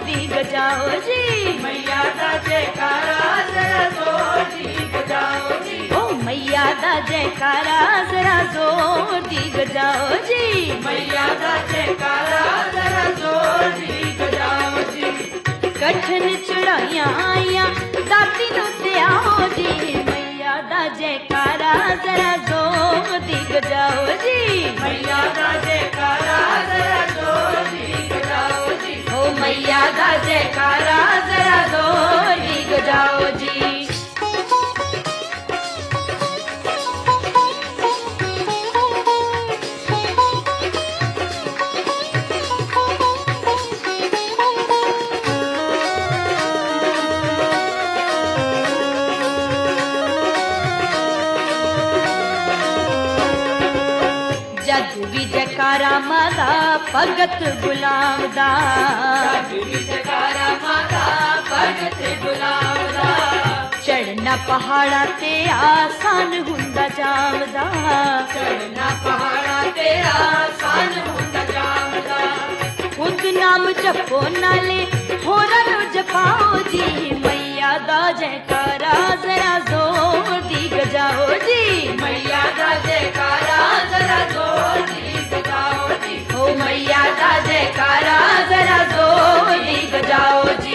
दी गजाओ जी। मैया दा जयकारा जरा जोर दी गजाओ जी। ओ मैया दा जयकारा जरा जोर दी गजाओ जी। मैया दा जयकारा जरा जोर दी गजाओ जी। कठन चढ़ाइयां आइयां दाती नूं ते आओ जी। मैया दा जयकारा जरा जोर दी गजाओ जी। मैया दा जयकारा जरा जोर दी गजाओ जी। ओ मैया दा जयकारा जरा जोर दी गजाओ जी। जग भी जयकारा माता भगत गुलाम दा। जग भी जयकारा माता भगत गुलाम दा। चढ़ना पहाड़ा ते आसान हुंदा जामदा। चढ़ना पहाड़ा ते आसान हुंदा जामदा। खुद नाम जपो नाले होरां नूं जपाओ जी। मैया दा जयकारा जरा जोर दी गजाओ जी। मैया दा जयकारा जरा जोर दी गजाओ जी। ओ मैया दा जयकारा जरा जोर दी गजाओ जी।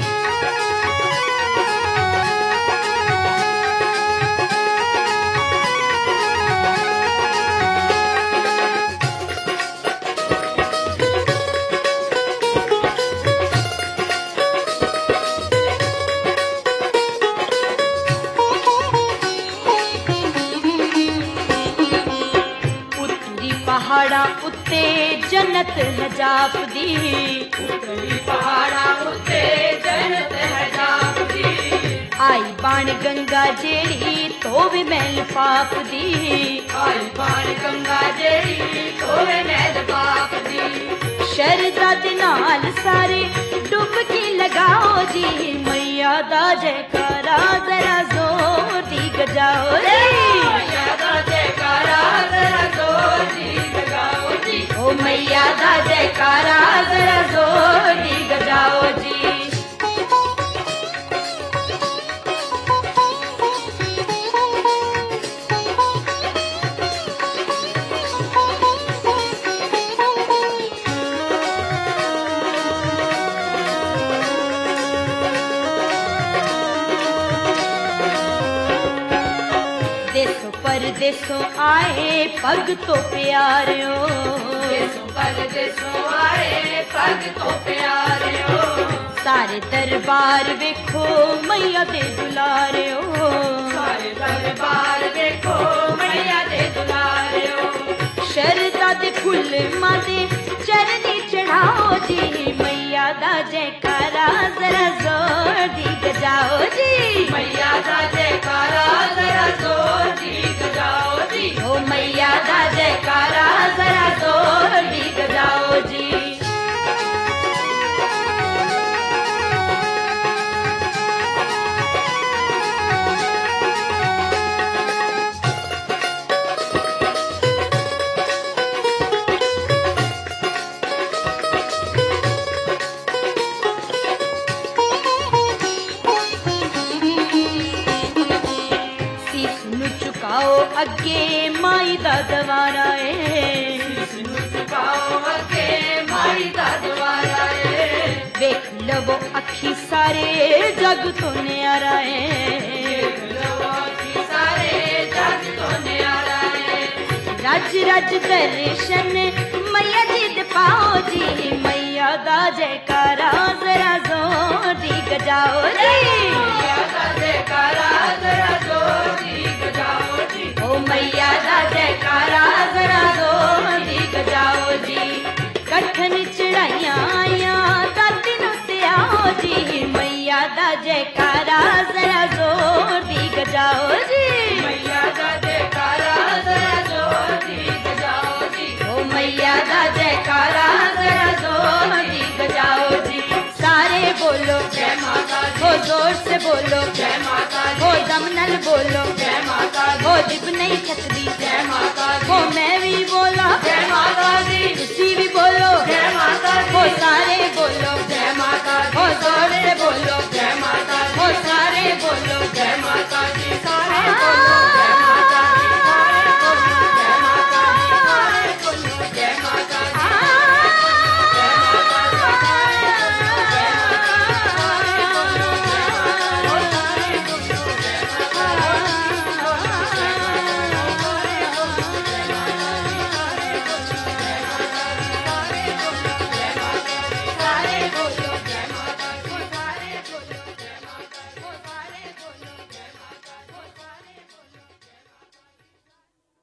पहाड़ा उत्ते जन्नत है जापदी। उतरी पहाड़ा उत्ते जन्नत है जापदी। आई बाण गंगा जेड़ी तोवे मैल पापदी। आई बाण गंगा जेड़ी तोवे मैल पापदी। शरदा दे नाल सारे डुबकी लगाओ जी। मैया दा जयकारा जरा जोर दी गजाओ जी। मैया दा जयकारा जरा जोर दी गजाओ जी। ओ मैया दा जयकारा जरा जोर दी गजाओ जी। देसों परदेसों आए भगतों प्यारियो। देसों परदेसों आए भगतों प्यारियो। सारे दरबार वेखो मैया दे दुलारियो। सारे दरबार देखो मैया दे दुलारियो। शरदा दे फुल माते चरनी चढ़ाओ जी। मैया दा जयकारा जरा जोर दी गजाओ जी। मैया दा जयकारा जरा जोर दी गजाओ जी। ओ मैया दा जयकारा जरा जोर दी गजाओ जी। अगे माई दा दवारा ए। झुकाओ अगे माई दा दवारा ए। वेख लवो अखी सारे जग तो न्यारा ए। सारे जग तो न्यारा है। रज रज दर्शन मैया जी दे पाओ जी। मैया दा जयकारा जरा जोर दी गजाओ जी। मैया दा जयकारा जरा जोर दी गजाओ जी। ओ मैया दा जयकारा जरा जोर दी गजाओ जी। कठन चढ़ाइयां आइयां दाती नूं ते आओ जी। मैया दा जयकारा जरा जोर दी गजाओ जी। मैया दा जयकारा जरा जोर दी गजाओ जी। ओ मैया दा जयकारा जरा जोर दी गजाओ जी। सारे बोलो जय माता दी। हो जोर से बोलो जय माता दी। हो दम नल बोलो जय माता दी। हो जिब नहीं थकदी जय माता दी। हो मैं भी बोला जय माता दी। तुसी भी बोलो जय माता दी। हो सारे बोलो